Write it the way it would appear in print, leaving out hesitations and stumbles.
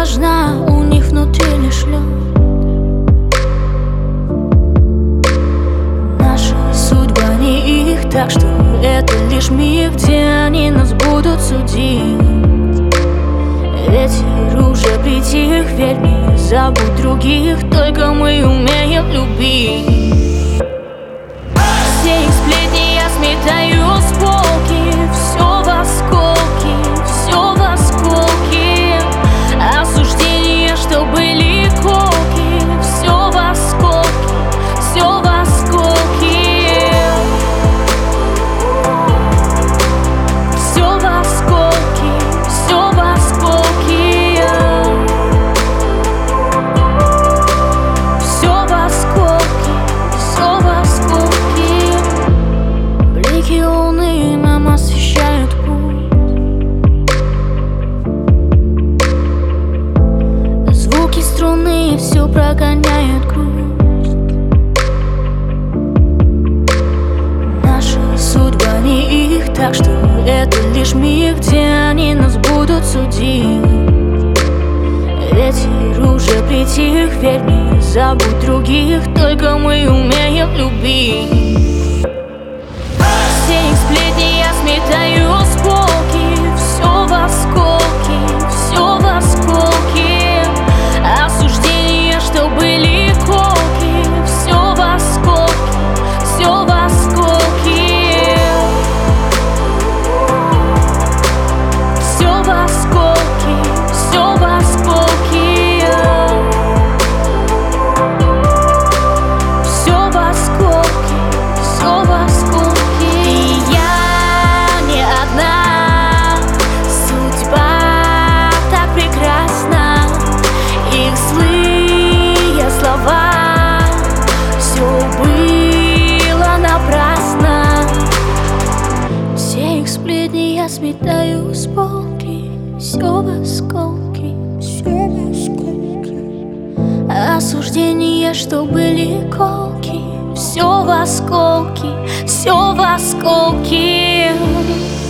важна, у них внутри лишь лед. Наша судьба не их, так что это лишь миг, где они нас будут судить. Ветер уже притих, верь мне, забудь других, только мы умеем любить. Все их сплетни я сметаю с полки, все в осколки, все в осколки. Осуждения, что были колки, все в осколки, все в осколки. Все в осколки, все в осколки. Все в осколки, все в осколки. Блики луны нам освещают путь. Звуки струны все прогоняют грусть. Наша судьба не их, так что это лишь миг, где они нас будут судить. Ветер уже притих, верь мне, забудь других, только мы умеем любить. Все их сплетни я сметаю с полки, все в осколки, все в осколки. Осуждения, что были колки, все в осколки, все в осколки. Все в осколки, все в осколки. Все в осколки, все в осколки. И я не одна, судьба так прекрасна. Их злые слова, все было напрасно. Все их сплетни я сметаю с полки, все в осколки, все в осколки. Осуждения, что были колки, все в осколки, все в осколки.